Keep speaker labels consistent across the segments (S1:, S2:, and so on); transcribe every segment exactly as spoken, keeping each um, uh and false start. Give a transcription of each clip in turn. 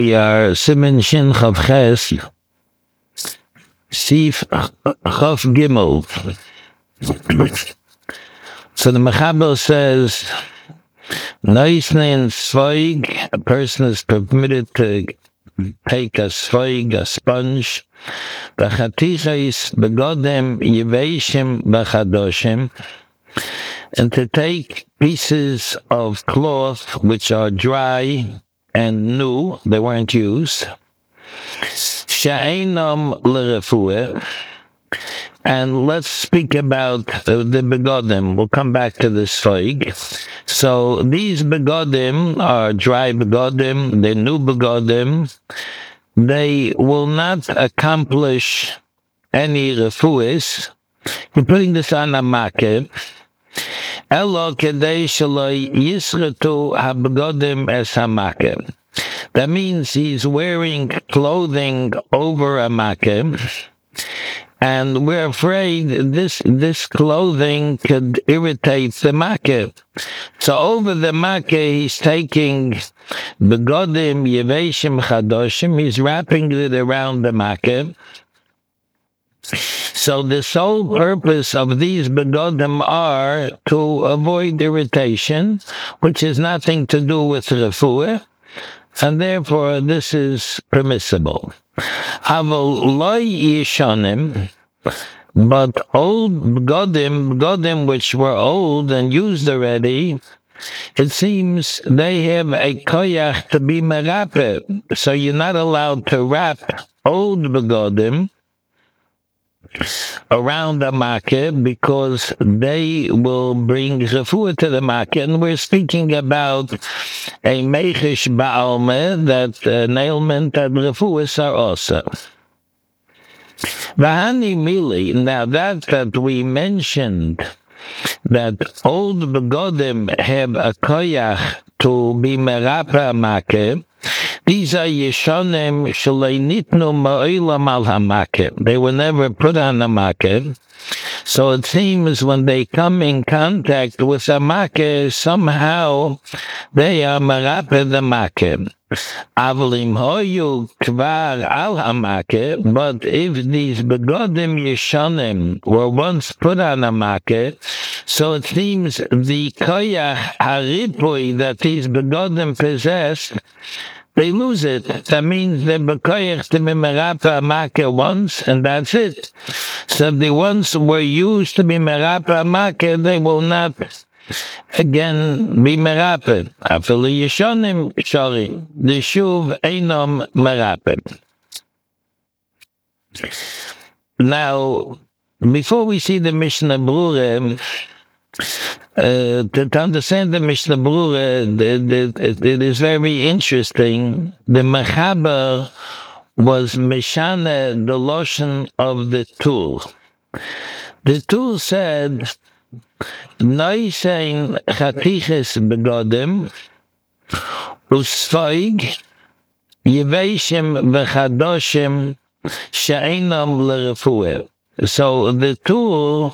S1: We are Simen Shin Chav Ches, Sif Chav Gimel. So the Mechaber says, Neisnein Zweig, a person is permitted to take a Zweig, a sponge, B'chatichais begodem yeveshim b'chadoshim, and to take pieces of cloth which are dry and new, they weren't used, she'einam l'refuah. And let's speak about uh, the begodim. We'll come back to this Zweig. So these begodim are dry begodim, they're new begodim. They will not accomplish any refuahs. You're putting this on a makeh. Elo kedei shelo yisretu habegodim es hamakeh. That means he's wearing clothing over a makeh, and we're afraid this this clothing could irritate the makeh. So over the makeh, he's taking begodim yeveshim chadoshim. He's wrapping it around the makeh. So the sole purpose of these begodim are to avoid irritation, which has nothing to do with refuah, and therefore this is permissible. Aval loy yishanim, but old begodim, begodim which were old and used already, it seems they have a koyach to be merape. So you're not allowed to wrap old begodim around the makeh because they will bring refuah to the makeh. And we're speaking about a mechish ba'almeh, that uh, nailment and refuahs are also. V'hani mili, now that that we mentioned that old begodim have a koyach to be merapa makeh, these are yeshonim shalei nitnu ma'ilam al hamakeh. They were never put on the makeh. So it seems when they come in contact with a makeh, somehow they are merapeh the makeh. Avalim hoyu kvar al hamakeh, but if these begodim yeshonim were once put on a makeh, so it seems the koyach haripui that these begodim possess, they lose it. That means they're bekoyach to be merapeh makeh once, and that's it. So if the ones were used to be merapeh makeh, they will not again be merapeh. Afilu yeshonim shari, the shuv einom merapeh. Now, before we see the Mishnah Brura, Uh, to, to understand the Mishnah Brura, it, it, it is very interesting. The Mechaber was Meshane, the lotion of the tool. The tool said, Noisein chatiches begodim, usfoig, yeveshim v'chadoshim, she'einam l'refuah. So the tool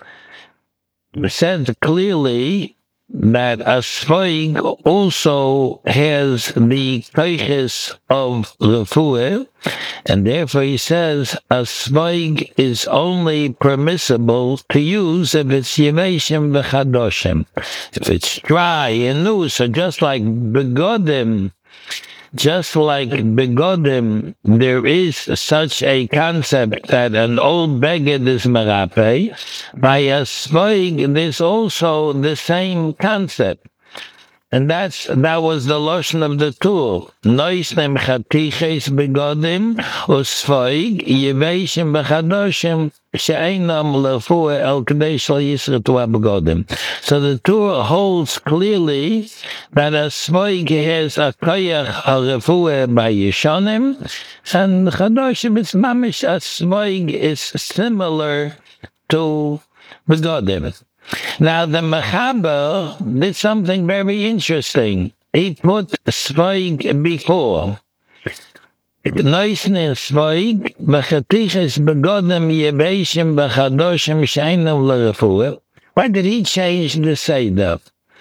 S1: said clearly that a Zweig also has the koiches of refuah, and therefore he says a Zweig is only permissible to use if it's yeveshim v'chadoshim, if it's dry and new. So just like begodim, Just like begodim, there is such a concept that an old beged is merape. By a Zweig, there's also the same concept. And that's, that was the lotion of the tool. Noisnem chatiches begodim, usfoig, yeveshim bechadoshim, she'einam lefuah el kadei shel yisretu begodim. So the tool holds clearly that a Zweig has a koyach refuah by yeshonim, and chadoshim is mamish, a Zweig is similar to begodim. Now, the Mechaber did something very interesting. He put Zweig before. Neusner Zweig, v'chatiches begodim yeveshim v'chadoshim she'einam l'refuah. Why did he change the Seder?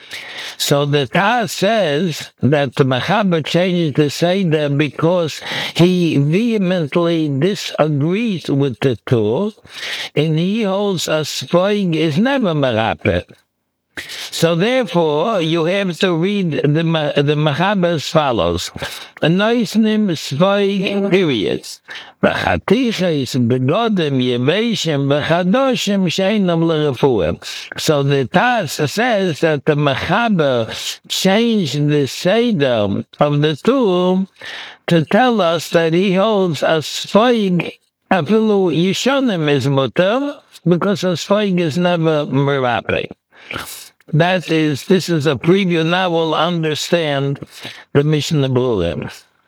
S1: So the Taz says that the Mechaber changed the Seder because he vehemently disagrees with the Tur, and he holds a Spoig is never Merapeh. So therefore, you have to read the the Mechaber as follows: Anoisnim Spoig periods. V'chatiches begodim yeveshim v'chadoshim sheinam l'refuah. So the Taz says that the Mechaber changed the Seder of the Tur to tell us that he holds a Spoig afilu Yishonim is muter, because a Spoig is never Merapeh. That is, this is a preview. Now we'll understand the Mishnah Berurah.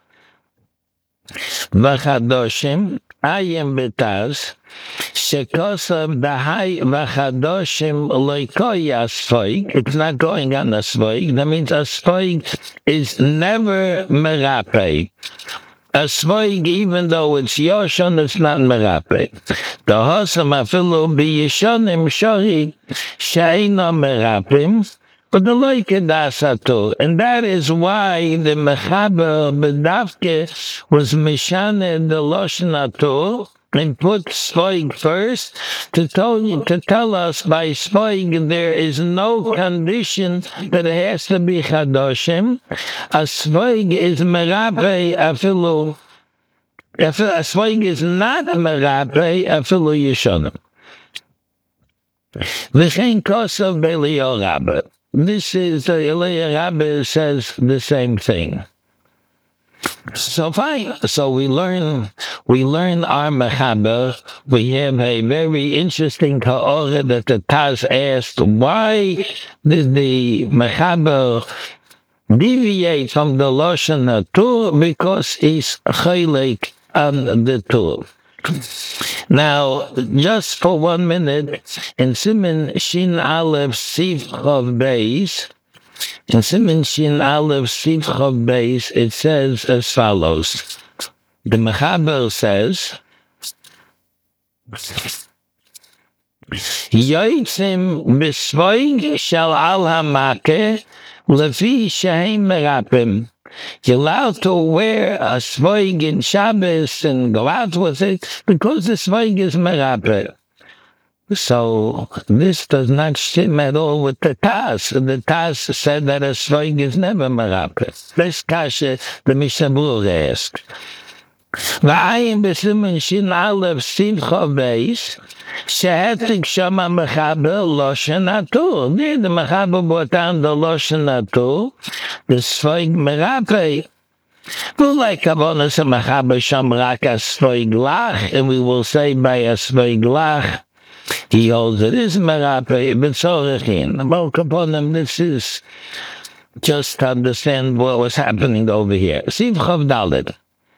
S1: V'chadoshim, ayim betaz, shekosav dahai v'chadoshim loikoya sfoig. It's not going on a sfoig. That means a sfoig is never merapeh. A sfoig, even though it's yoshon, it's not merapeh. The hosam afilu b'yishonim shori she'eino merapim, but the loikedasato. And that is why the Mechaber B'davke was mishane the loshen atur and put sfoig first to tell, to tell us by sfoig there is no condition that it has to be chadoshim. A sfoig is merapeh afilu. A sfoig is not merapeh afilu yishonim. V'chein kosav b'Eliyahu Rabbah. This is, uh, Eliyahu Rabbah says the same thing. So fine. So we learn, we learn our Mechaber. We have a very interesting Ka'orah that the Taz asked, why did the Mechaber deviate from the Loshen HaTur? Because he's chaylik on the Tur. Now, just for one minute, in Siman Shin Aleph Siv Chav Beis, in Siman Shin Aleph Siv Chav Beis, it says as follows. The Mechaber says, Yoitzim b'svoig shel al hamakeh lefi shehem merapim. You're allowed to wear a svoig in Shabbos and go out with it because the svoig is merapeh. So this does not shim at all with the Taz. The Taz said that a svoig is never merapeh. This kasha the Mishnah Berurah asked. V'ayim b'siman shin aleph siv chav beis shehetik shama Mechaber loshen hatur. There the Mechaber brought down the loshen hatur, the sfoig merapeh. But like Kavonas a Mechaber sham rak a sfoig lach, and we will say by a sfoig lach, he holds it is merapeh b'tzorechin. Well, Kaponim, this is just to understand what was happening over here. Siv chav dalet.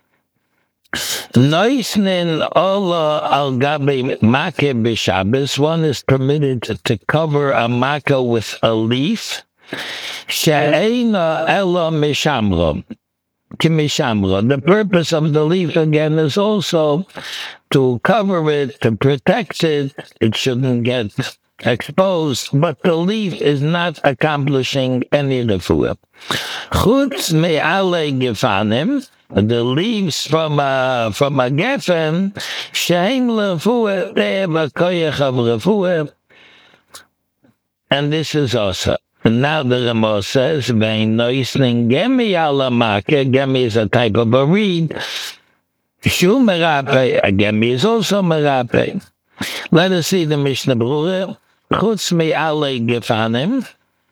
S1: Noisnin ola al gabe makeh b'Shabbos. One is permitted to, to cover a makeh with a leaf. She'eina ela mishamro, kimishamro. The purpose of the leaf again is also to cover it, to protect it. It shouldn't get exposed, but the leaf is not accomplishing any refuah. Chutz me'alei gefanim. The leaves from a, from a geffen, she'ein lefuah, they have a koyach of refuah, and this is also. And now the Ramah says, vein noisning gemi ala makeh. Gemi is a type of a reed. Shu merapeh, a gemi is also merapeh. Let us see the Mishnah Berurah. Chutz me'alei gefanim.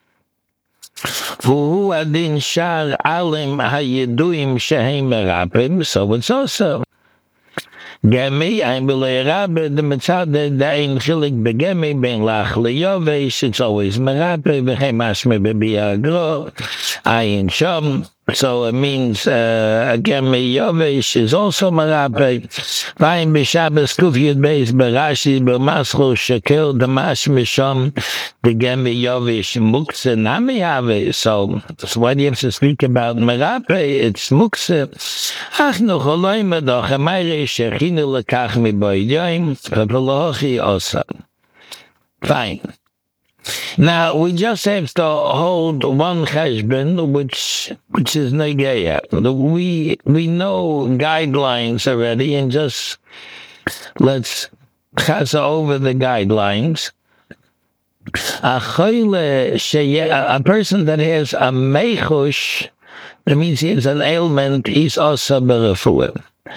S1: V'hu adin shar alim hayeduim shehem merapim. So it's also Gemi, I'm B'lei Rabbi, the Mitzad, the Ein Chilik Begemi, Ben Lach Leyovesh, it's always Merape, V'chem Ashme Bebi Agro, Ayin Shom. So it means uh, Gemi Yovesh is also Merape. V'ayim B'Shabbos Kuf Yud Beis B'Rashi B'Mascho Shekel Damash Mishom, the Gemi Yovesh Mukse Nami Have. So, so what do you have to speak about Merape? It's Mukse. Ach no Choloi Medoch, Amayre Shechinu Lekach Mi Boidyim, V'Pelochi Osa. Fine. Now, we just have to hold one cheshbon, which which is negeya. We we know guidelines already, and just let's chasa over the guidelines. A choyle sheye, a person that has a mechush, that means he has an ailment, he's also berefuah.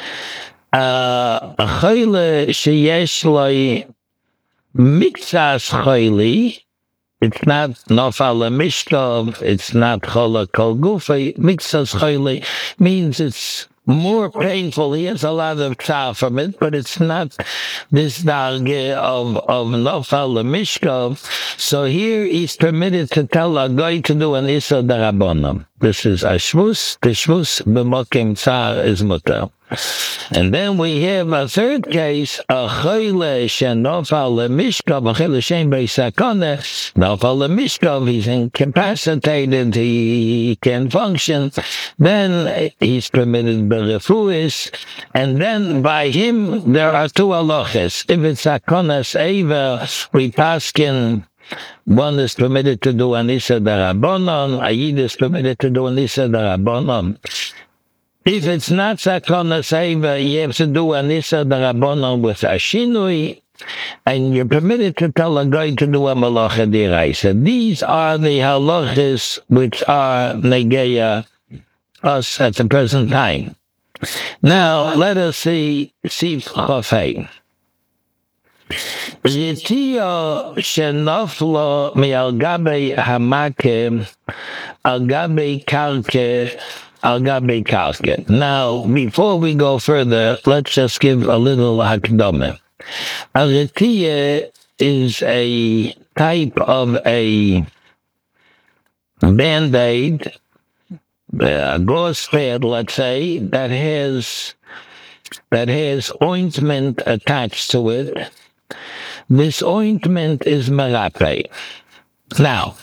S1: A choyle sheyesh loy miktsas choyli, it's not nofal mishkov, it's not chola kol gufi. Miktsas choyli means it's more painful. He has a lot of tzar from it, but it's not this darge of, of nofal mishkov. So here he's permitted to tell a guy to do an issa darabonam. This is a shvus. The shvus b'mokim tzar is mutar. And then we have a third case, a choyle shenofal lemishkov, a choyle shen beisakone, nofal lemishkov, he's incapacitated, he can't function. Then he's permitted berefuis, and then by him there are two halachas. If it's akonas eva, we paskin. One is permitted to do an issa darabonon, a yid is permitted to do an issa darabonon. If it's not sakona seva, you have to do an issa darabonon with a shinui, and you're permitted to tell a guy to do a malacha diraisa. These are the halachas which are negeya us at the present time. Now, let us see Sif Chofei. Ritio shenoflo mi al gabe hamake al gabe kalke al gabe kalke. Now, before we go further, let's just give a little hakdome. A ritio is a type of a band-aid, a gauze pad, let's say, that has that has ointment attached to it. This ointment is merape. Now,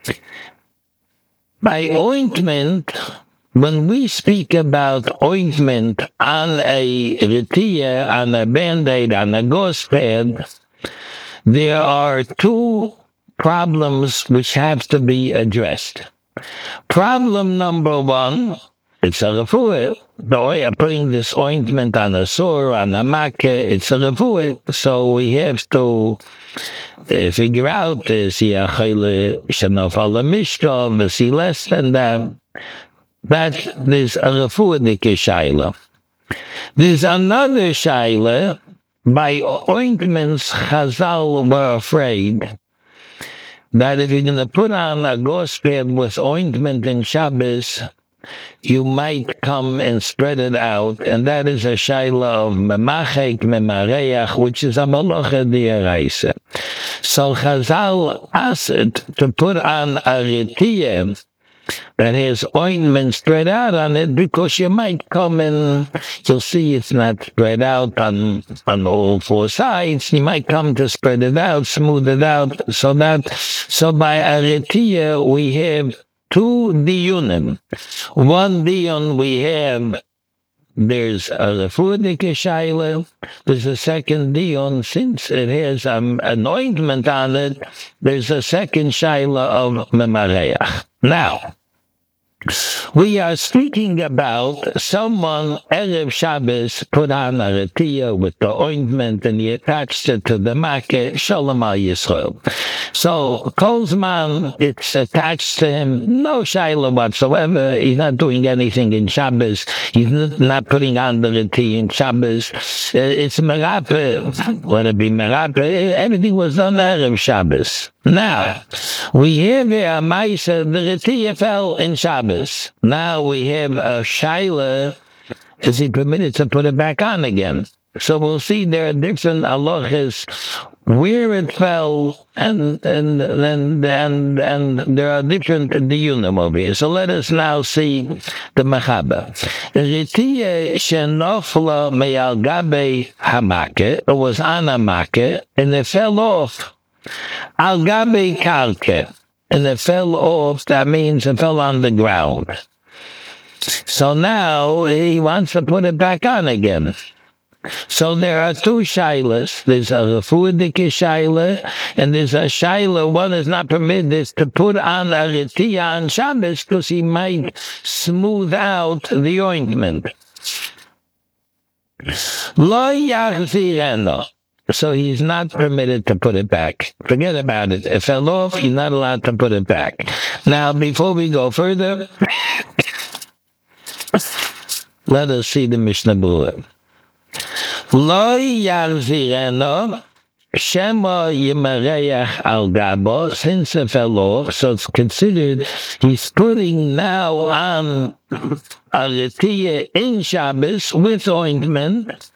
S1: by ointment, when we speak about ointment on a retiya, on a band-aid, on a gauze pad, there are two problems which have to be addressed. Problem number one, it's a refuah. The way of putting this ointment on a sore, on a makkah, it's a refuah. So we have to uh, figure out, is he a chayle shenofal mishkov, is he less than that? That there's a refuah shaila. There's another shaila. By ointments, Chazal were afraid that if you're going to put on a gauze pad with ointment in Shabbos, you might come and spread it out, and that is a shaila of memachek, memareach, which is a malacha d'oraisa. So Chazal asked to put on a retiyah that has ointment spread out on it, because you might come and you'll see it's not spread out on, on all four sides. You might come to spread it out, smooth it out, so that, so by a retiyah we have two diyunim. One diyun we have, there's a refuah shaila. There's a second diyun, since it has um, an ointment on it, there's a second shaila of memareach. Now, we are speaking about someone, Erev Shabbos, put on a retiyah with the ointment and he attached it to the makkah, Shalom al Yisrael. So, Kolzman, it's attached to him, no shayla whatsoever. He's not doing anything in Shabbos. He's not putting on the retiyah in Shabbos. It's merape. Let it be merape. Everything was done Erev Shabbos. Now, we have here a Maisa, the retiyah fell in Shabbos. Now we have a shaila, is he permitted to put it back on again? So we'll see there are different halachas where it fell, and and and and, and there are different diyunim over here. So let us now see the machaba. Retiyah shenofla me'al gabe hamake, it was on a makkah, and it fell off. Al gabe kalke, and it fell off, that means it fell on the ground. So now he wants to put it back on again. So there are two shilas. There's a refuadik shaila, and there's a shaila. One is not permitted is to put on a retiyah on Shabbos because he might smooth out the ointment. Lo yachzireno. So he's not permitted to put it back. Forget about it. It fell off, he's not allowed to put it back. Now, before we go further, let us see the Mishnah Berurah. Lo yachzireno. Shema Yimareach al Gabo, since it fell off, so it's considered he's putting now on a retiyah in Shabbos with ointment.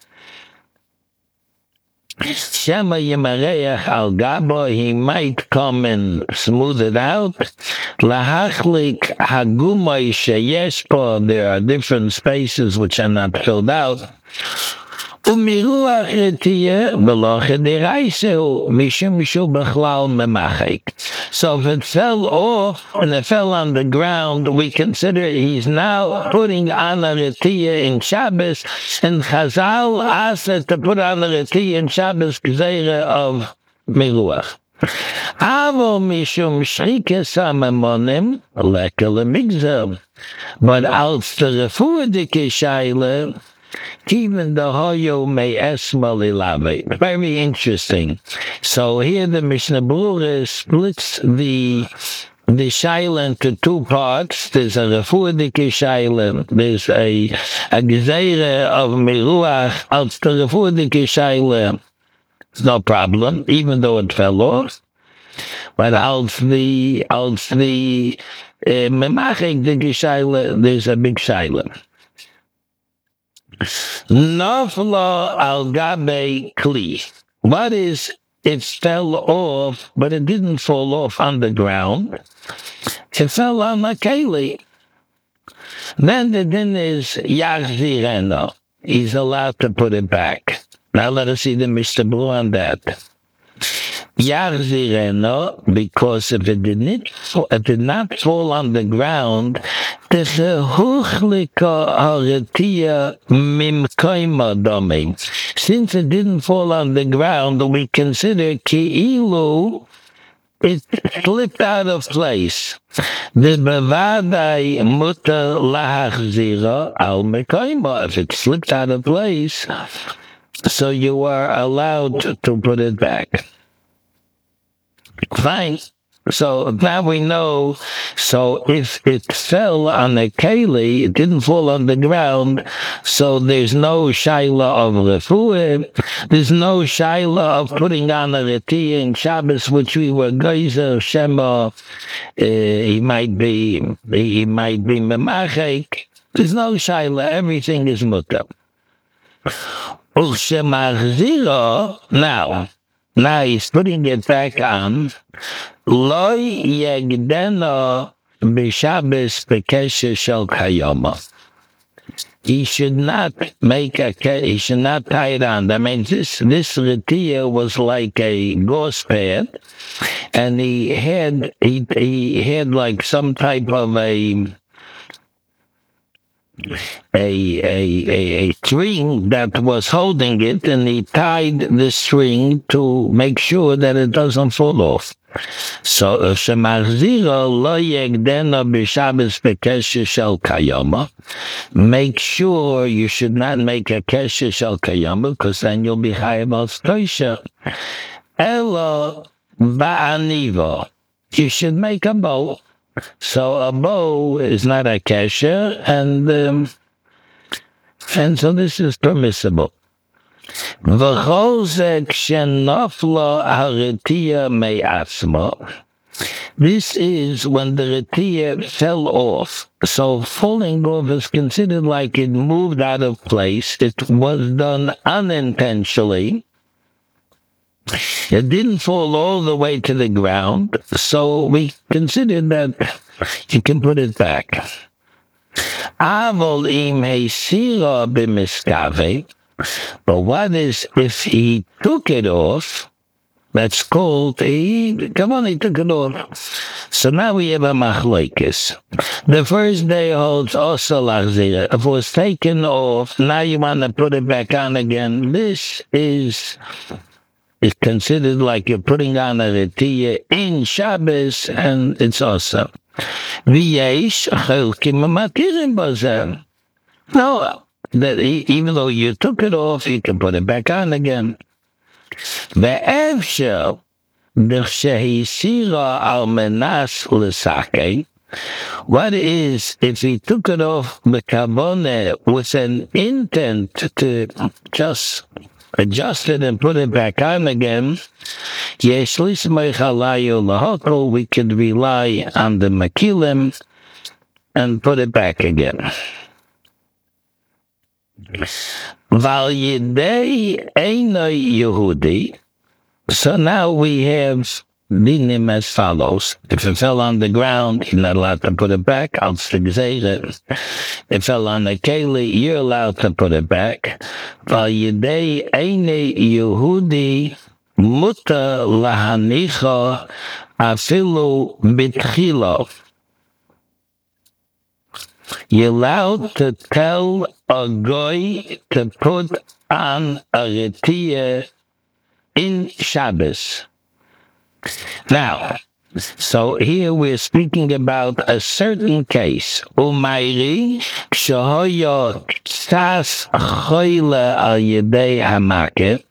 S1: Shema Yimareach al Gabo, he might come and smooth it out. Lahachlik Hagumay Sheyeshpo, there are different spaces which are not filled out. Umiruach retiyah belocha deraiseu mishum mishu bechlal memachik. So if it fell off and it fell on the ground, we consider he's now putting on a retiyah in Shabbos, and Chazal asked us to put on a retiyah in Shabbos gzeira of miruach. Avo mishum shrikes hamamonim lekel lemigzer. But als the refuadik shaila, even the hoyo may esmalilave. Very interesting. So here the Mishnah Berurah splits the the shaila into two parts. There's a refuadik shaila. There's a a gezeira of miruach. Out the refuadik shaila, it's no problem, even though it fell off. But out the out the memachik the shaila, there's a big shaila. Nafla al gabe kli. What is it fell off, but it didn't fall off on the ground. It fell on a keli. Then the din is yachzireno. He's allowed to put it back. Now let us see the Mishnah Berurah on that. Yachzireno, because if it did not, it did not fall on the ground, there's a huchlika haretiyah mimkoima domi. Since it didn't fall on the ground, we consider ki'ilu it slipped out of place. The bevadai muta lahachzira al mekoima. If it slipped out of place, so you are allowed to, to put it back. Fine. So now we know, so if it fell on a keli, it didn't fall on the ground, so there's no shaila of refuah, there's no shaila of putting on a retiyah in Shabbos, which we were geyser, shema, uh, he might be, he might be memachek. There's no shaila, everything is mutter. U'shemachzira, now, now he's putting it back on. Lo yegdeno b'Shabbos b'kesher shel kayoma. He should not make a, he should not tie it on. I mean, this, this retiyah was like a gauze pad, and he had, he, he had like some type of a, A, a, a, a string that was holding it, and he tied the string to make sure that it doesn't fall off. So, Shemachzira lo yegdeno b'Shabbos b'kesher shel kayoma. Make sure you should not make a kesher shel kayoma, because then you'll be chayav al stoisha. Elo ba'anivo. You should make a bow. So a bow is not a kesher, and um, and so this is permissible. V'chol kshenafla haretiyah me'atzma. This is when the retiyah fell off. So falling off is considered like it moved out of place. It was done unintentionally. It didn't fall all the way to the ground, so we consider that you can put it back. Avol im heisira b'miskave. But what is if he took it off That's called a, come on, he took it off. So now we have a machlokes. The first day holds also lachzira. If it was taken off, now you want to put it back on again. This is is considered like you're putting on a retiyah in Shabbos, and it's also. V'yesh chelkim matirim bazer. No, that even though you took it off, you can put it back on again. Ve'efshel d'chsehisira al menas l'sakei. What is if he took it off b'kavone with an intent to just adjust it and put it back on again? Yesh lismech alayu lahokol. We could rely on the makilim and put it back again. Val Yidei Einoi Yehudi. So now we have dinim as follows. If it fell on the ground, you're not allowed to put it back. I'll stick it. If it fell on the keli, you're allowed to put it back. Val Yidei Einoi Yehudi Muta Lahanicha Afilu Bitchilo. You're allowed to tell a goy to put on a retiyah in Shabbos. Now, so here we're speaking about a certain case. Umayri kshoyo tzas choyle al yedei hamakeh.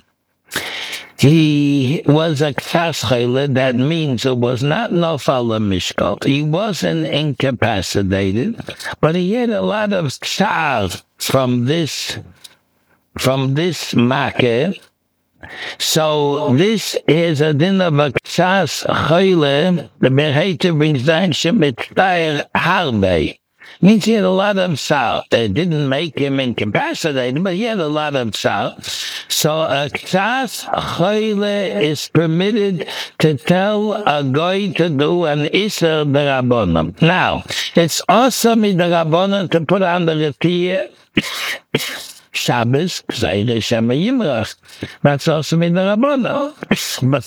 S1: He was a kfas chayla. That means it was not nofal mishkal. He wasn't incapacitated, but he had a lot of tsar from this, from this makeh. So this is a din of a kfas chayla. The Berheita brings down shemitayr harbe. Means he had a lot of tsar. It didn't make him incapacitated, but he had a lot of tsar. So a ktas choyle is permitted to tell a guy to do an iser derabonim. Now, it's also midarabonim to put on the retiyah Shabbos, Zayre Shema Yimrach. That's also midarabonim. But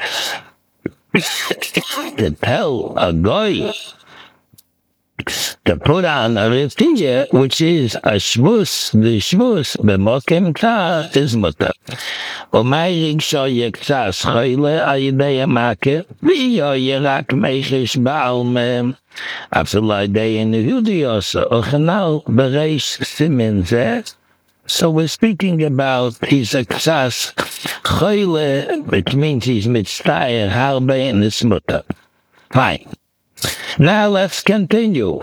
S1: to, to tell a guy to put on a retiyah, which is a shvus, the shvus, b'mokem k'tar, is mutter. Umayrig sho yektas choyle ayidei amakeh, v'yo yirak mechish ba'al mem, after day in the Yudiosa, ochenal bereish simin zeh. So we're speaking about he's a k'tas choyle, which means he's mitztayer harbe and it's mutter. Fine. Now let's continue.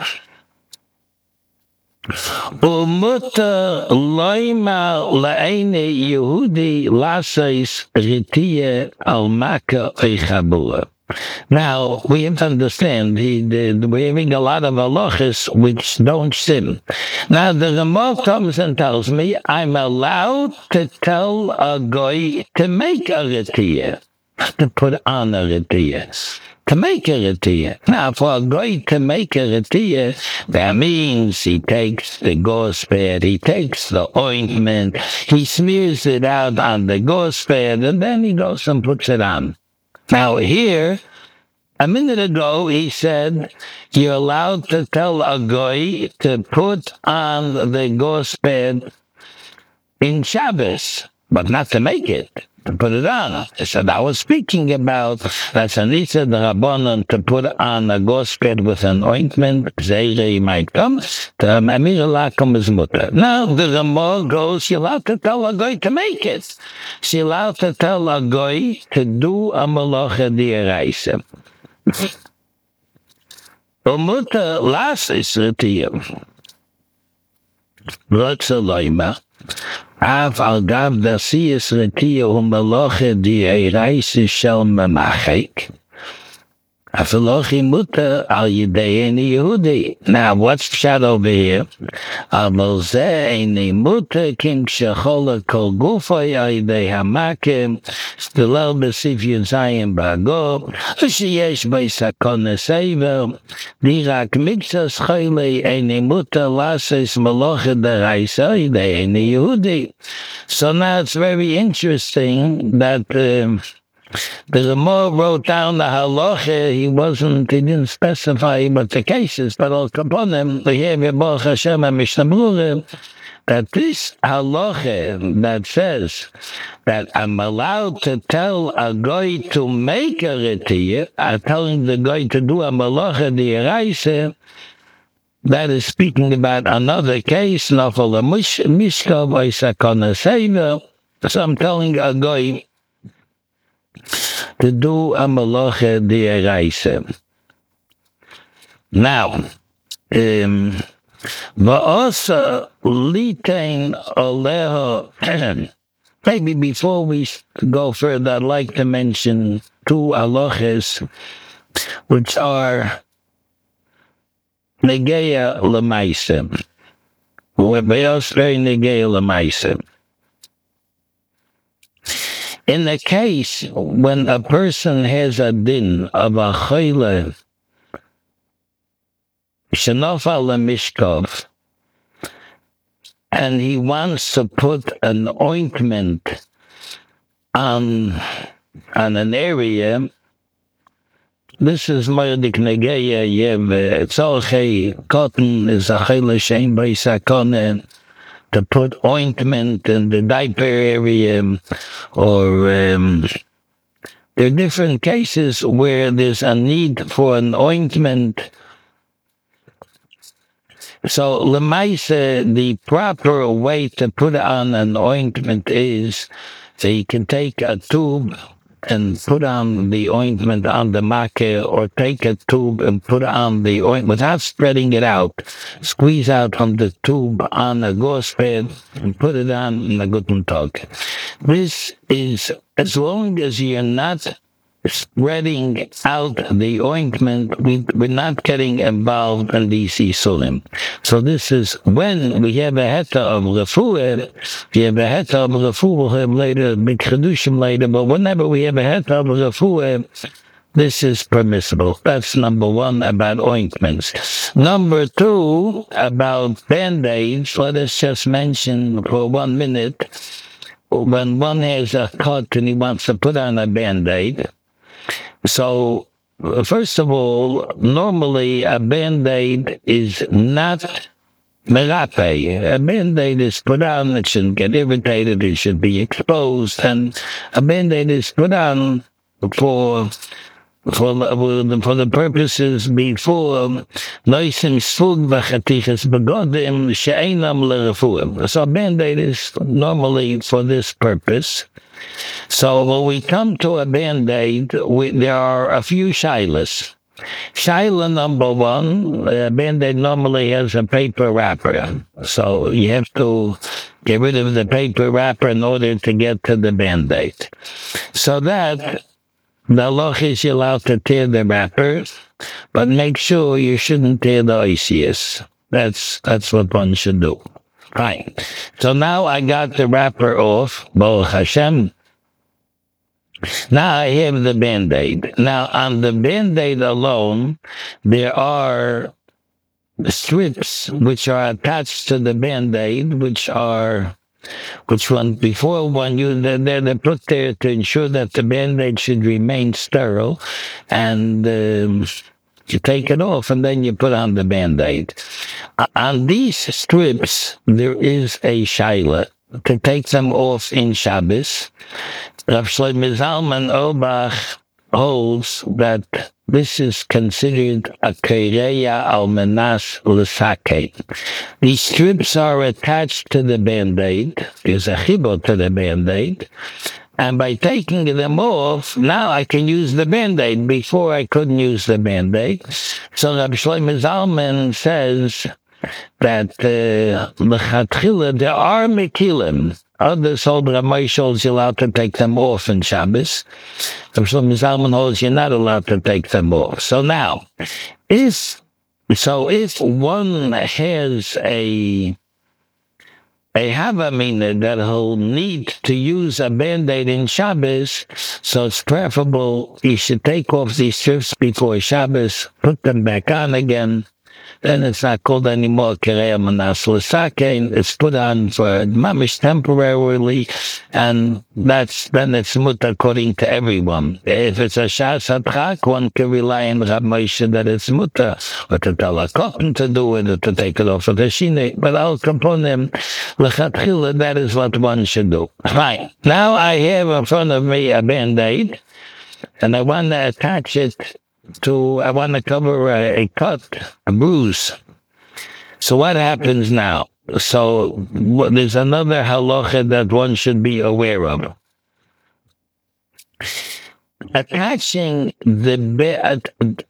S1: Umuta loima la'ene Yehudi lasais retiyah al maka eichabura. Now, we have to understand, he, the, we're having a lot of halachas which don't sin. Now, the Ramah comes and tells me, I'm allowed to tell a guy to make a retiyah, to put on a retiyah. To make a retiyah. Now, for a guy to make a retiyah, that means he takes the gauze pad, he takes the ointment, he smears it out on the gauze pad, and then he goes and puts it on. Now, here, a minute ago, he said, you're allowed to tell a guy to put on the gauze pad in Shabbos, but not to make it. To put it on. I said, I was speaking about that's an Isa the Rabbanon to put on a gauze pad with an ointment, Zeire might come, to Amir Lakum is mutter. Now the Ramah goes, you're allowed to tell a guy to make it. She's allowed to tell a guy to do a malacha di'eraisa. Umutter las is retiyah. Rotzeloima. Av al gav dasiyas retiyah umaloche di'eraisa shel memachek. Afilochi muta al yidei Yehudi. Now, what's the shot over here? Al mozeh eini muta kim shechola kol gufay al yidei hamakim stilel besif yuzayim bago v'sheyesh b'sakona sever dirak mixas chayli eini muta lases maloche deraisa yidei Yehudi. So now it's very interesting that um, The Gemara wrote down the halacha. He wasn't, he didn't specify what the case is, but I'll upon him, we have Baruch Hashem and Mishnah Berurah, that this halacha that says that I'm allowed to tell a guy to make a retiyah, I'm telling the guy to do a malacha d'oraisa, that is speaking about another case, nafal mishkav or sakana seva. So I'm telling a guy to do a malacha d'oraisa. Now, um, va'asa litain aleha. Maybe before we go further, I'd like to mention two halachas which are negeya l'maisa. V'yosrei negeya l'maisa. In the case when a person has a din of a chayla shenofal l'mishkov, and he wants to put an ointment on, on an area, this is Moedik Negeya Yev Tzolchei. Cotton is a chayla shein b'sakona, to put ointment in the diaper area, or um, there are different cases where there's a need for an ointment. So, lemaisa, the proper way to put on an ointment is so you can take a tube and put on the ointment on the makkah, or take a tube and put on the ointment without spreading it out. Squeeze out from the tube on a gauze pad and put it on in a guten tag. This is, as long as you're not spreading out the ointment, we, we're not getting involved in these isurim. So this is when we have a heta of refuah, we have a heta of refuah, we'll have later, big chedushim later, but whenever we have a heta of refuah, this is permissible. That's number one about ointments. Number two, about band-aids, let us just mention for one minute, when one has a cut and he wants to put on a band-aid. So, first of all, normally a band-aid is not merape. A band-aid is put on, it shouldn't get irritated, it should be exposed, and a band-aid is put on for for the, for the purposes before noisim sfug v'chatiches begodim she'einam l'refuah. So a band-aid is normally for this purpose. So when we come to a band-aid, we, there are a few shilas. Shaila number one, a band-aid normally has a paper wrapper. So you have to get rid of the paper wrapper in order to get to the band-aid. So that, the loch is you're allowed to tear the wrapper, but make sure you shouldn't tear the oisius. That's, that's what one should do. Fine. So now I got the wrapper off, Baruch Hashem. Now I have the Band-Aid. Now on the Band-Aid alone, there are strips which are attached to the Band-Aid, which are, which one, before one, you, they're, they're put there to ensure that the Band-Aid should remain sterile, and um, you take it off and then you put on the Band-Aid. Uh, on these strips, there is a shaila to take them off in Shabbos. Rav Shlomo Zalman Auerbach holds that this is considered a kereya al menas l'saket. These strips are attached to the Band-Aid. There's a chibur to the Band-Aid. And by taking them off, now I can use the Band-Aid. Before I couldn't use the Band-Aid. So Rav Shlomo Zalman says that l'chatchila, uh, there are mekilim. Others hold Ramay holds you're allowed to take them off in Shabbos. Rav Shlomo Zalman holds you're not allowed to take them off. So now, if so, if one has a a havamina that he'll need to use a Band-Aid in Shabbos, so it's preferable he should take off these strips before Shabbos, put them back on again, then it's not called anymore Kereya Manas L'Sakein. It's put on for mamish temporarily, and that's then it's mutter according to everyone. If it's a Shas Hatchak, one can rely on Rab Moshe that it's mutter, or to tell a kohen to do it, or to take it off of the shine. But Al Kaponim, L'Chatchila, that is what one should do. Fine. Now I have in front of me a Band-Aid, and I want to attach it to, I want to cover a, a cut, a bruise. So what happens now? So w- there's another halacha that one should be aware of. Attaching the be-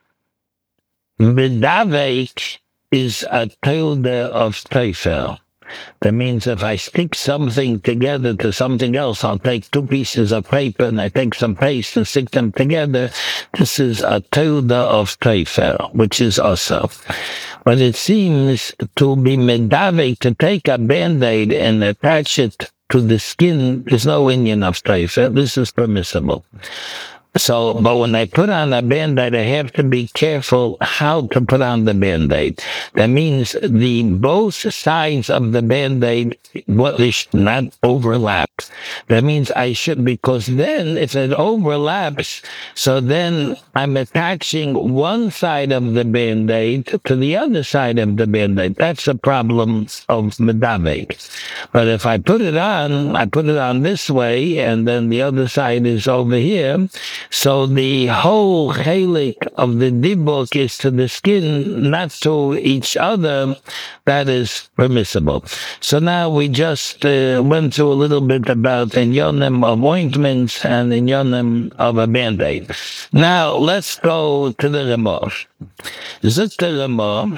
S1: bedavek is a tilde of teifel. That means if I stick something together to something else, I'll take two pieces of paper and I take some paste and stick them together. This is a tilde of teifel, which is also. But it seems to be medavik, to take a Band-Aid and attach it to the skin. There's no Indian of teifel. This is permissible. So, but when I put on a Band-Aid, I have to be careful how to put on the Band-Aid. That means the both sides of the Band-Aid, what they should not overlap. That means I should, because then if it overlaps, so then I'm attaching one side of the Band-Aid to the other side of the Band-Aid. That's a problem of medavik. But if I put it on, I put it on this way, and then the other side is over here. So the whole chelik of the dibuk is to the skin, not to each other. That is permissible. So now we just uh, went through a little bit about inyonim of ointments and inyonim of a Band-Aid. Now let's go to the Ramah. Zut the Ramah.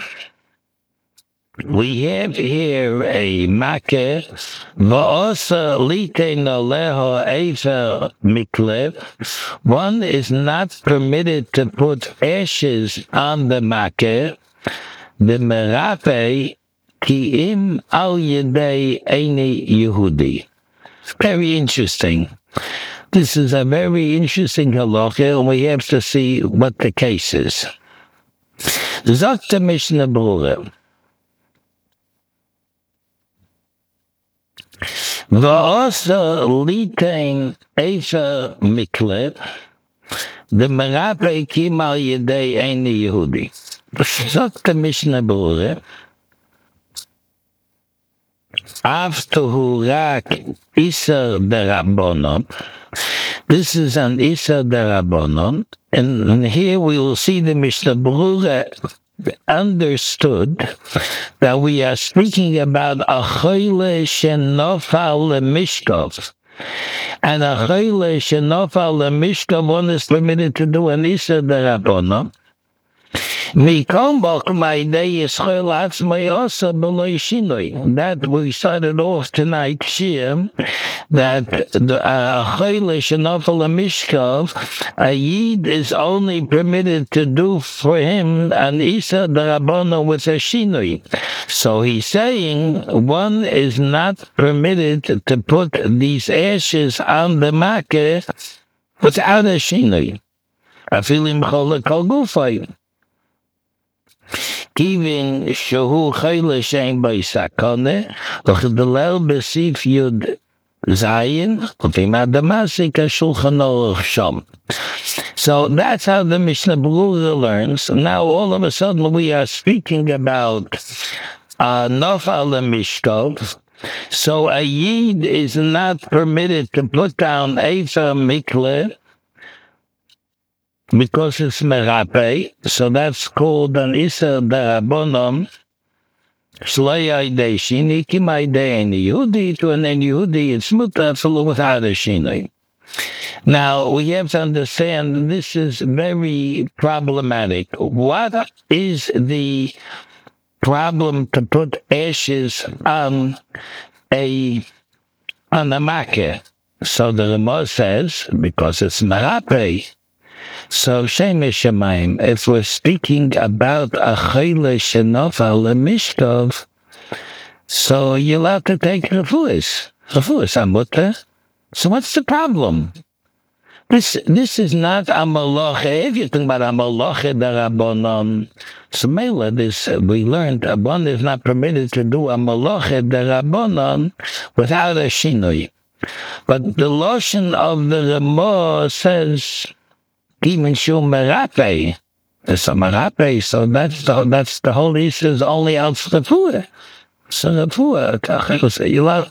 S1: We have here a makeh, va'osa litein aleho efer miklev. One is not permitted to put ashes on the makeh, the merape ki im al yedei eini Yehudi. Very interesting. This is a very interesting halacha, and we have to see what the case is. Zok the Mishnah Berurah. Va'osa litein efer miklev, the merape kim al yedei eini Yehudi. Zok the Mishnah Berurah. Afterhu rak iser derabonon. This is an iser derabonon, and here we will see the Mishnah Berurah understood that we are speaking about a choyle shenofal lemishkov. And a choyle shenofal lemishkov, one is permitted to do an iser derabonon. That we started off tonight, Shir, that the Chaylish and Nofel Mishkov, a Yid is only permitted to do for him an Isa Darabona with a Shinui. So he's saying one is not permitted to put these ashes on the Makkah without a Shinui. Afilim Chola Kol Gufay. Kivin Shahu Chayla Shem by Sakone, Lochdalel Besif Yud Zayin, Utima Damasika Shulchan Aruch Sham. So that's how the Mishnah Berurah learns. Now all of a sudden we are speaking about uh, Nofal Mishkov. So a Yid is not permitted to put down Efer Mikle, because it's merape, so that's called an iser darabonon. Shloya idei shini, kima idei en Yehudi, to an en Yehudi, it's mutar without a shini. Now, we have to understand this is very problematic. What is the problem to put ashes on a, on a makkah? So the Ramah says, because it's merape. So, Shemesh Shamayim, if we're speaking about a Chayla Shenofal Mishkov, so you're allowed to take refuahs. Refuahs are mutter. So what's the problem? This this is not a malacha. If you think about a malacha derabanan, so mela, this uh, we learned a one is not permitted to do a malacha derabanan without a shinoi. But the lotion of the Ramah says even shum merape. It's a merape, so that's the that's the whole issue is only out refuah. So refuah, you love.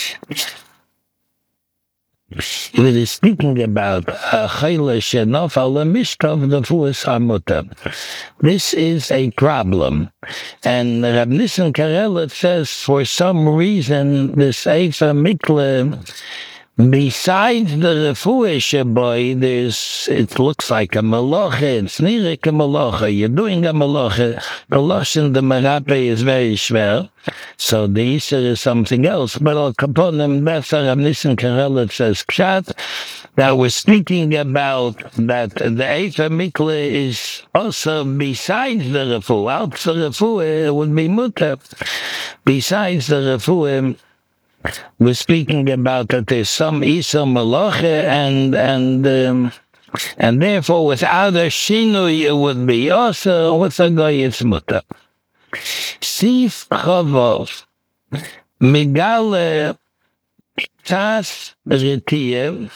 S1: It is speaking about Chayla Shenofal Mishtov the Fuas Hamuta. This is a problem. And Rab Nissen Karelitz says for some reason this Eifa Mikle, besides the Refuah boy, there's it looks like a malacha, it's nirik a malacha, you're doing a malacha. The Lashon the Merape is very schwer. So the Easter is something else. But Al Kaponim, that's Rab Nissen Karelitz says Pshat, that we're speaking about that the Eifa Mikle is also besides the Refuah. Out the Refuah, it would be mutter. Besides the Refuah, we're speaking about that there's some Isa Malacha and and um, and therefore without a Shinui it would be also with a Goyet's mutter. Sif Chavov Migale Tas Retiev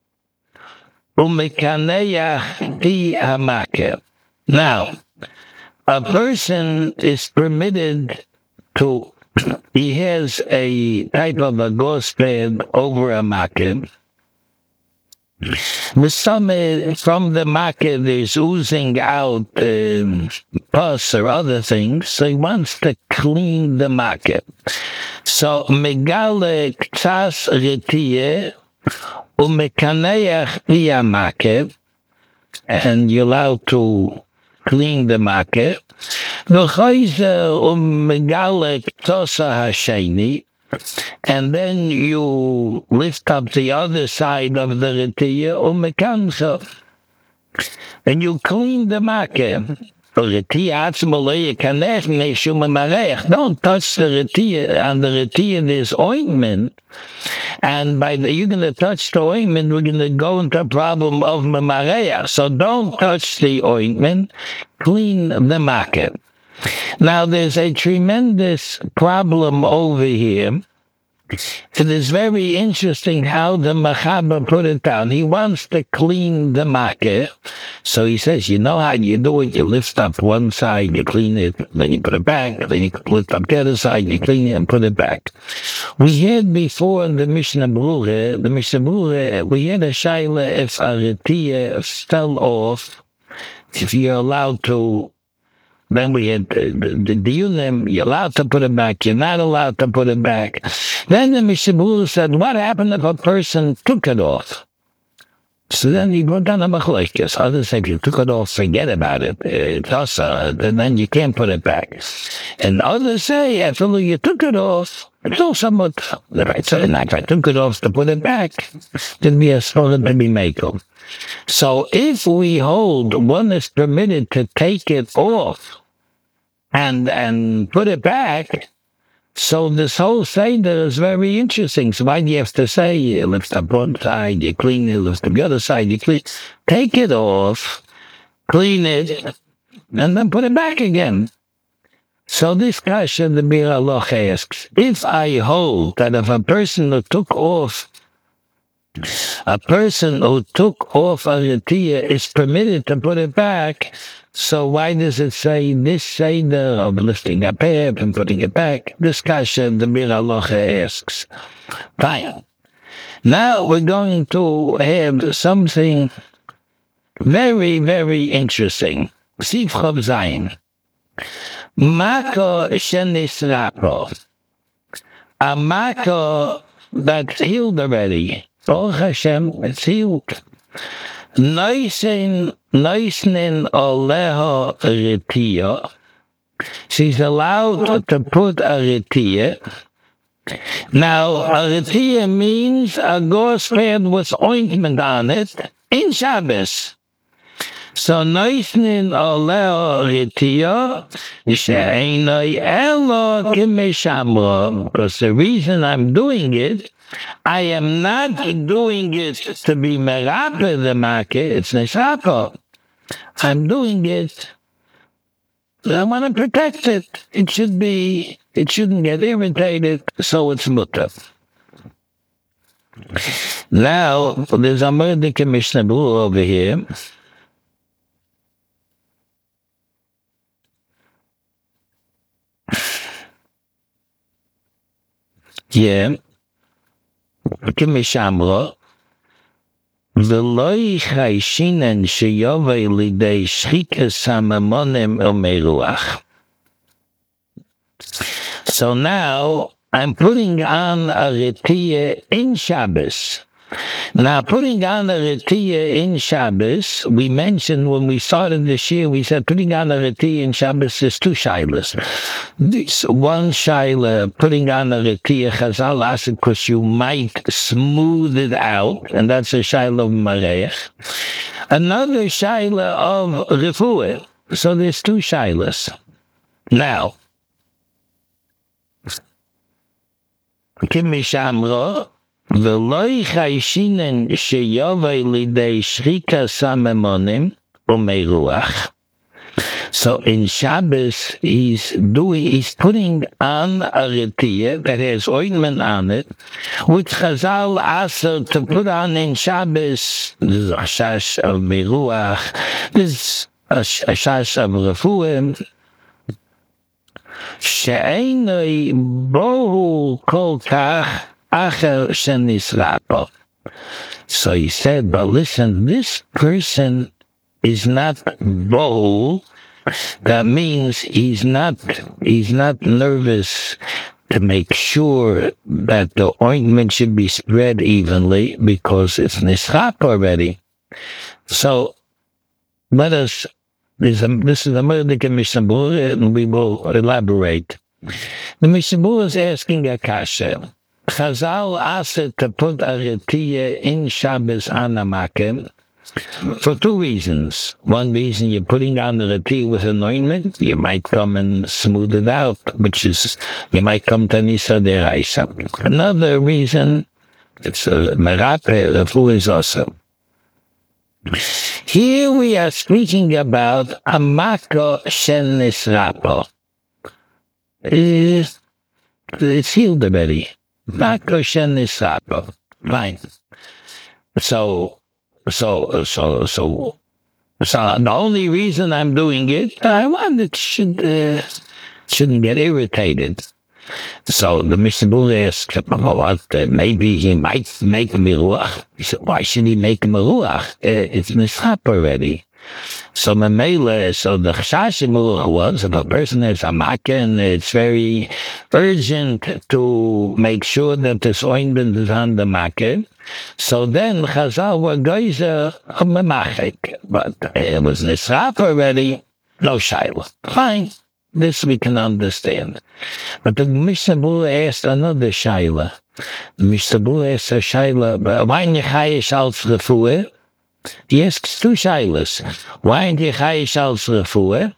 S1: Umekaneya Pi Hamake. Now, a person is permitted to, he has a type of a ghost bed over a market. With some, uh, from the market is oozing out uh, pus or other things, so he wants to clean the market. So, megale ktas retiyeh umekaneach iya market, and you're allowed to clean the market. V'chayze umegale ktosa hasheni, and then you lift up the other side of the retiyah umekancha, and you clean the market. Don't touch the retiyah. On the retiyah there's ointment, and by the, you're going to touch the ointment, we're going to go into a problem of memareach. So don't touch the ointment, clean the market. Now there's a tremendous problem over here. It is very interesting how the Machaber put it down. He wants to clean the market. So he says, you know how you do it? You lift up one side, you clean it, then you put it back, then you lift up the other side, you clean it and put it back. We had before in the Mishnah Berurah, the Mishnah Berurah, we had a shaila if a retiyah fell off, if you're allowed to. Then we had the, the, the Yunim, you're allowed to put it back, you're not allowed to put it back. Then the Mishnah Berurah said, what happened if a person took it off? So then he brought down a machlokes. Others say, if you took it off, forget about it. It's also, then you can't put it back. And others say, after you took it off, it's also somewhat, right? So if I took it off to put it back, then we are supposed to be makel. So if we hold one is permitted to take it off and and put it back, so this whole Seder is very interesting. So why do you have to say, you lift up one side, you clean it, lift up the other side, you clean it. Take it off, clean it, and then put it back again. So this kasha, the Bir Allah asks, if I hold that if a person who took off A person who took off a retiyah is permitted to put it back, so why does it say this Seder of lifting up hair and putting it back? This kasha the Bir Allah asks. Fine. Now we're going to have something very, very interesting. Sif Chav Zayin. Mako shenisrapo. A mako that's healed already. Baruch Hashem, it's healed. Noisen, noisnin oleho retiyah. She's allowed to put a retiyah. Now, a retiyah means a gauze pad with ointment on it in Shabbos. So noisnin oleo ritio she'enoi elo kimeshamro. Because the reason I'm doing it, I am not doing it to be merape the market. It's neshapo. I'm doing it. I want to protect it. It should be. It shouldn't get irritated. So it's mutter. Now there's a murdike Mishnah Berurah over here. Yeah. Kimeshamro. V'loi chayshinen sheyovei lidei shchikas hamamonim u'meruach. So now I'm putting on a retiyah in Shabbos. Now, putting on a retiyah in Shabbos, we mentioned when we started this year, we said putting on a retiyah in Shabbos is two shilas. This one shaila, putting on a retiyah, Chazal asked because you might smooth it out, and that's a shaila of Mareich. Another shaila of refuah. So there's two shilas. Now, Kimi Shamro, V'loi chayshinen sheyovei lidei shrika samemonim u'meruach. So in Shabbos, he's doing, he's putting on a retiyah that has ointment on it, which Chazal asked to put on in Shabbos. This is a shash of meruach. This is a shash of refuah. She'enoi bohu kol kach acher shenisrapo. So he said, but listen, this person is not bohu. That means he's not he's not nervous to make sure that the ointment should be spread evenly because it's nisrap already. So let us. This is a, this is a murdike Mishnah Berurah, and we will elaborate. The Mishnah Berurah is asking a kasha. Chazal asked to put a retiyah in Shabbos on a makim for two reasons. One reason, you're putting on the retiyah with an ointment, you might come and smooth it out, which is, you might come to Nisa Deraisa. Another reason, it's a merape, refuah is also. Here we are speaking about a mako shel nisrapo. It's, it's healed already. Mako shel nisrapo. Fine. So, so, so, so, so the only reason I'm doing it, I want it should, uh, shouldn't get irritated. So the Mishnah Berurah asked, oh, what, uh, maybe he might make a meruach. He said, why should he make a meruach? Uh, it's nisrap already. So Mamela, so the chashash meruach was, if a person has a makkah and it's very urgent to make sure that this ointment is on the makkah, so then Chazal were geyser of memachik. But it was nisrap already, no shayla. Fine. This we can understand. But the Mishnah Berurah asked another shayla. The Mishnah Berurah asked a shayla, why in Yechayish als refuah? He asks two shaylas. Why in Yechayish als refuah?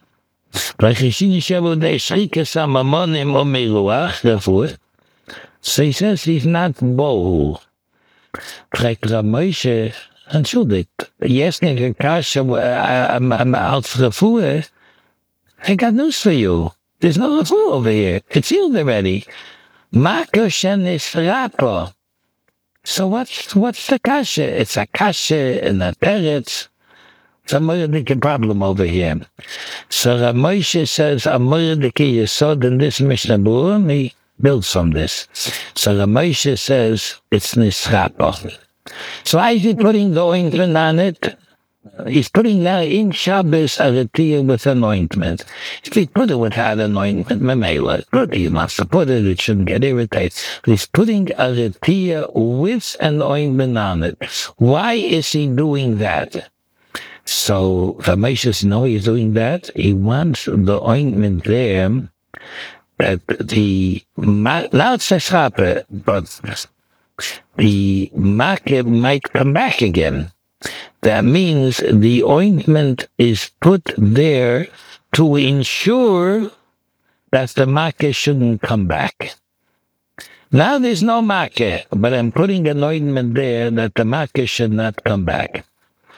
S1: So he says he's not bohu. Fragt Rav Moshe, entschuldigt, jetzt in der Kasche als refuah, I got news for you. There's no refuah over here. It's healed already. Mako shenisrapo. So what's what's the kasha? It's a kasha and a peretz. It's a murdike problem over here. So Rav Moshe says a murdike yesod in this Mishnah Berurah, and he builds from this. So Rav Moshe says it's nisrapo. So why is he putting the ointment on it? He's putting now in Shabbos a retiyah with anointment. If he put it without anointment, memela, good, he wants to put it, it shouldn't get irritated. But he's putting a retiyah with an ointment on it. Why is he doing that? So Rav Moshe know he's doing that. He wants the ointment there that the, now it's a schrape, but the market might come back again. That means the ointment is put there to ensure that the makkah shouldn't come back. Now there's no makkah, but I'm putting an ointment there that the makkah should not come back.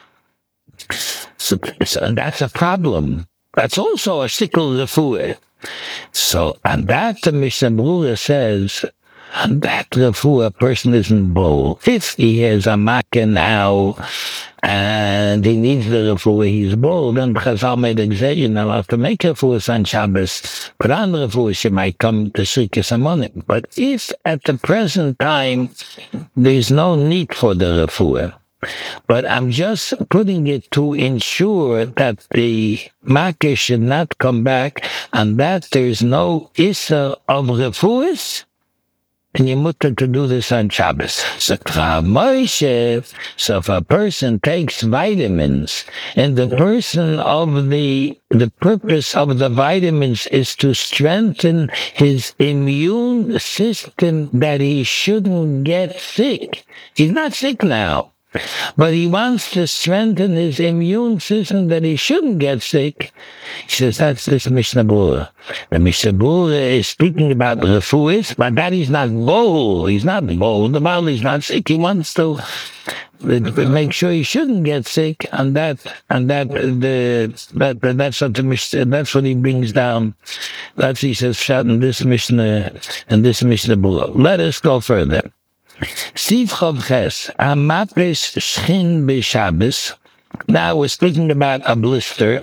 S1: So, so that's a problem. That's also a sickle refuah. So, and that the Mishnah Berurah says, and that refuah person isn't bold. If he has a makkah now, and he needs the refuah, he's bold, and Chazal made a decision, I'll have to make refuah on Shabbos, but on the refuah she might come to Shrikas Amonim. But if at the present time, there's no need for the refuah, but I'm just putting it to ensure that the makkah should not come back, and that there's no issa of refuahs, and you're mutter to do this on Shabbos. So, Moshe, so if a person takes vitamins, and the person of the, the purpose of the vitamins is to strengthen his immune system that he shouldn't get sick. He's not sick now, but he wants to strengthen his immune system that he shouldn't get sick. He says, that's this Mishnah Berurah. The Mishnah Berurah is speaking about refuahs, but that he's not bold. He's not bold. The Baal is not sick. He wants to make sure he shouldn't get sick, and that and that the that, that that's what the Mishnah, that's what he brings down. That's he says shot in this Mishnah and this Mishnah Berurah. Let us go further. Siv Chav Ches, Amapes Shchin B'Shabbos. Now we're speaking about a blister.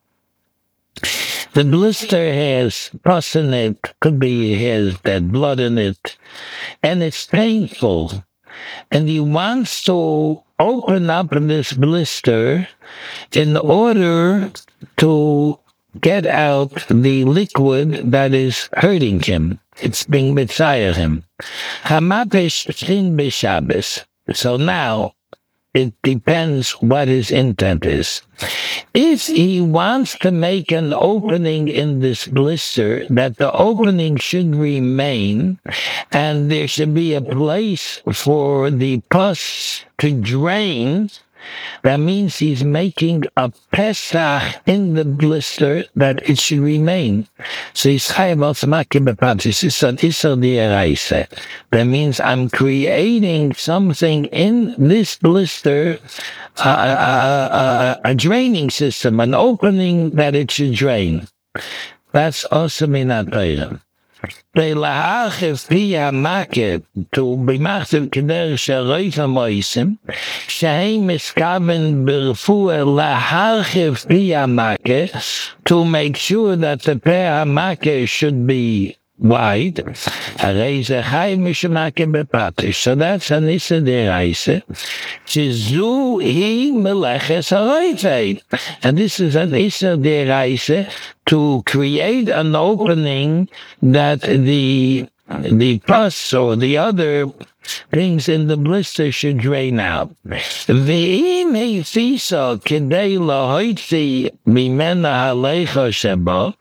S1: The blister has pus in it, could be it has dead blood in it, and it's painful. And he wants to open up this blister in order to get out the liquid that is hurting him. It's being mitzayah him. Hamapesh Shchin B'Shabbos. So now, it depends what his intent is. If he wants to make an opening in this blister, that the opening should remain, and there should be a place for the pus to drain, that means he's making a pesach in the blister that it should remain. So he's chayav also makim b'patis. It's an isser d'oraisa. That means I'm creating something in this blister, a, a, a, a draining system, an opening that it should drain. That's also minat Torah. ולהרחיב פי המכה, to be massive כדרך שרית המויסים, שהם מסכוון ברפואה להרחיב פי המכה, to make sure that the פי המכה should be wide, הרי זה חי משמכה בפטיש. So that's an איסא דרייסה, שזו היא מלאכת הרייפד. And this is an איסא דרייסה, to create an opening that the the pus or the other things in the blister should drain out. ואם הפיסו כדי להוציא ממנה הלכה שבו,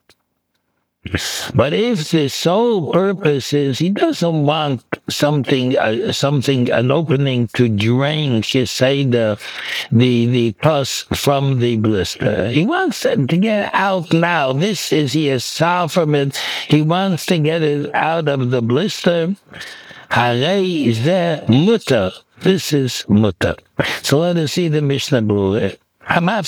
S1: but if the sole purpose is he doesn't want something, uh, something, an opening to drain, she say the, the, the pus from the blister. He wants it to get out now. This is he is far from it. He wants to get it out of the blister. Harei ze mutter. This is mutter. So let us see the Mishnah Berurah. He makes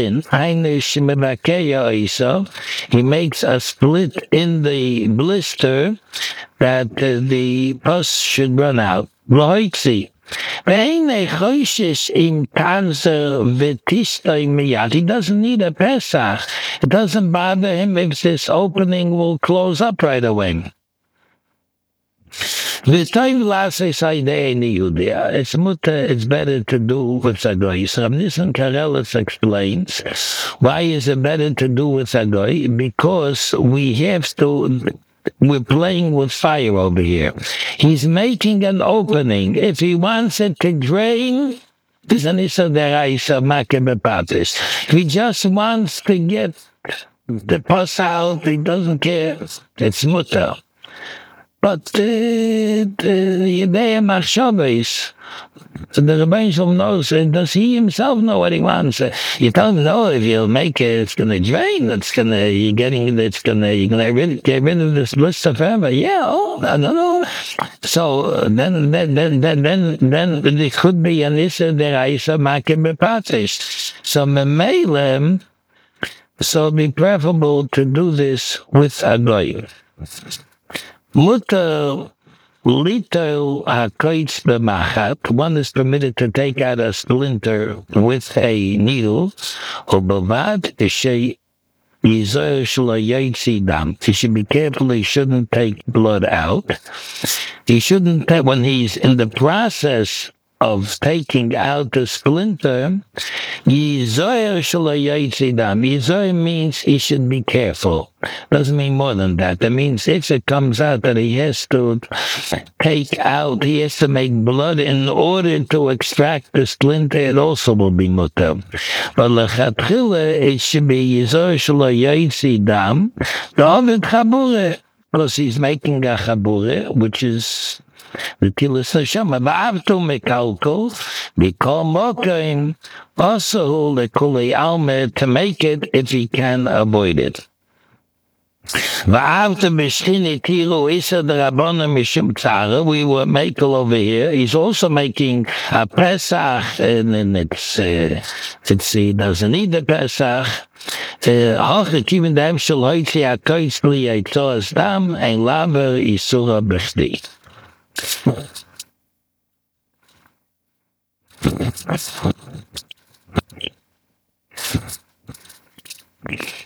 S1: a split in the blister that uh, the pus should run out. He doesn't need a Pesach. It doesn't bother him if this opening will close up right away. It's mutter, it's better to do with Zagoy. So Nissan Karelitz explains, why is it better to do with Zagoy? Because we have to, we're playing with fire over here. He's making an opening. If he wants it to drain, this is Nissan Deraisa Makebepatis. If he just wants to get the pus out, he doesn't care. It's mutter. But the Yedei Machshavos, the Rebbeinu Shalom knows, does he himself know what he wants? You tell him, no, if you make it, it's going to drain. It's going to, you're getting, it's going to, you're going to get rid of this blister forever. Yeah, oh, I don't know. So then, then, then, then, then, then it could be an issa deraisa makim bepatish. So memele, so it'd be preferable to do this with a goy. Mutter little hakoitz b'machat. One is permitted to take out a splinter with a needle. Or bavad she yizoyer shelo yotzi dam. He should be careful. He shouldn't take blood out. He shouldn't take, when he's in the process of taking out the splinter, yizoyer shelo yotzi dam. Yizoyer means he should be careful. Doesn't mean more than that. That means if it comes out that he has to take out, he has to make blood in order to extract the splinter, it also will be mutter. But lechatchila, it should be yizoyer shelo yotzi dam. The other chabure, because he's making a chabure, which is the Tilas Neshama, Ba'avtu mekalkol, B'kol mokim, also the Kuli Alme, to make it if he can avoid it. Va'avtu b'shchini tiru isa d'rabona mishum tzara, we were making over here. He's also making a Pesach, and, and it's, uh, it's, he doesn't need the Pesach. Hoche kiven dem shel hoitzi hakoitz li yitzos dam, ein laver isura b'chdi. Thank you.